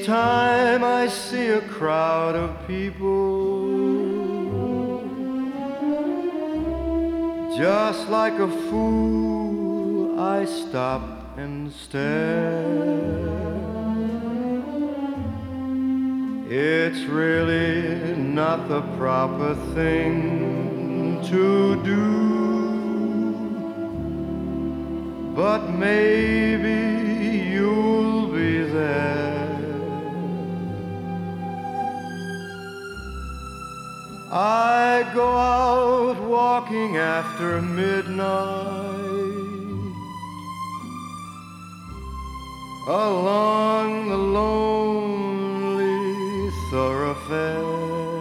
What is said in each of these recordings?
time I see a crowd of people, just like a fool I stop and stare. It's really not the proper thing to do, but maybe you'll be there. I go out walking after midnight along the lonely thoroughfare.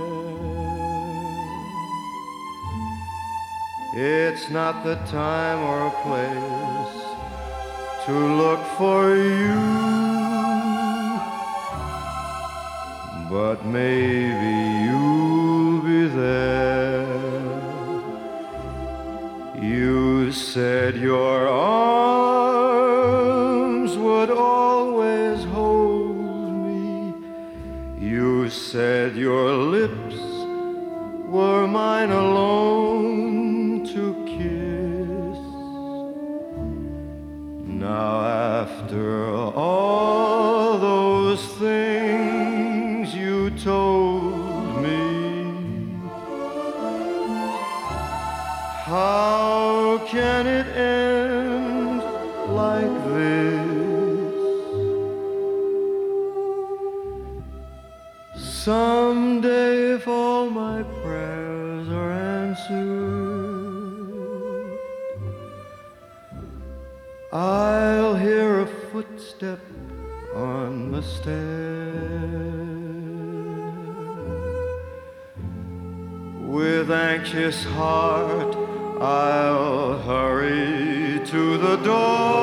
It's not the time or place to look for you, but maybe you'll be there. You said your arms would always hold me. You said your lips were mine alone to kiss. Now after all those things you told me, how can it end like this? Someday, if all my prayers are answered, I'll hear a footstep on the stair. With anxious heart, I'll hurry to the door.